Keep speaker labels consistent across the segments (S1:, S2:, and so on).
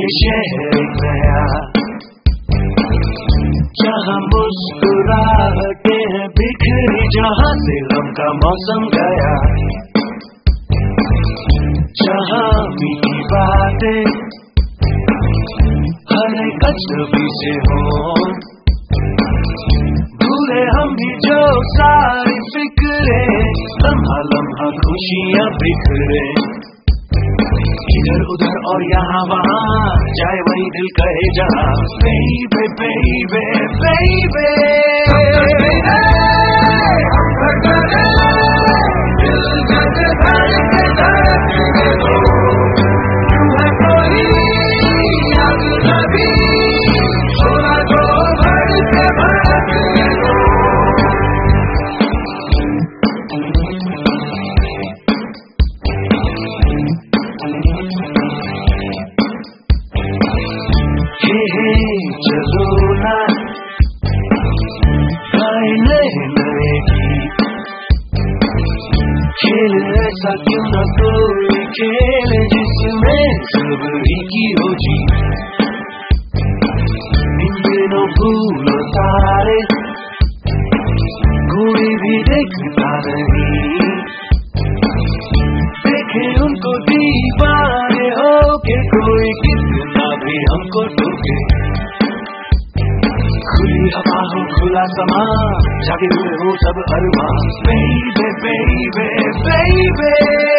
S1: शहर नया, जहाँ मुस्कुराहटे हैं बिखरी, जहाँ से गम का मौसम गया, जहाँ मीठी बातें हर एक अजनबी से हो, भूले हम भी जो सारी फिक्रे, लम्हा लम्हा खुशियाँ बिखरे, इधर उधर और यहाँ वहाँ, जाए वही दिल कहे जहाँ, baby baby baby, चलो ना गाए नए नए गीत, खेल ऐसा क्यों न कोई खेल जिसमें सब की हो जीत, इन दिनों फूलों तारे कोई भी देखता नहीं, देखे उनको दीवाने हो के कोई कितना भी हमको टोके, खुली हवा हो खुला समा, जागे हुए हो सब अरमां, baby baby baby,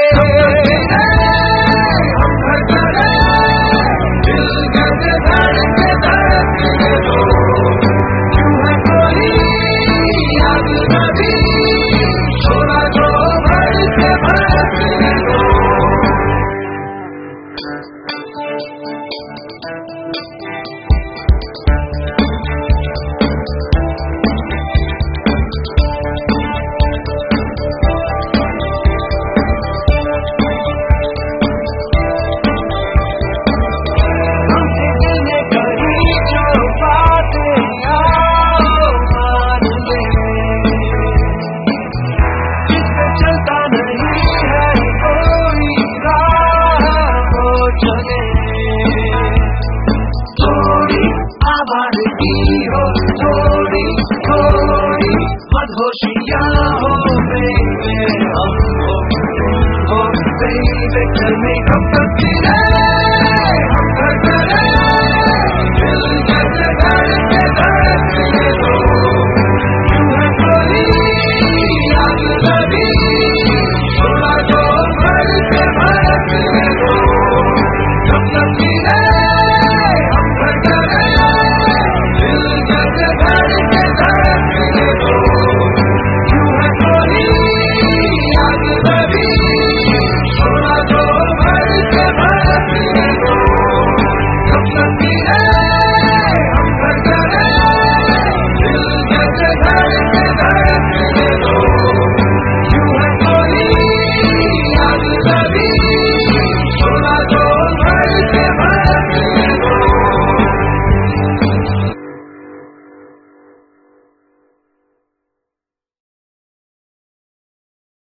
S1: थोड़ी थोड़ी मदहोशियाँ हो baby, हम हो baby, tell me कब तक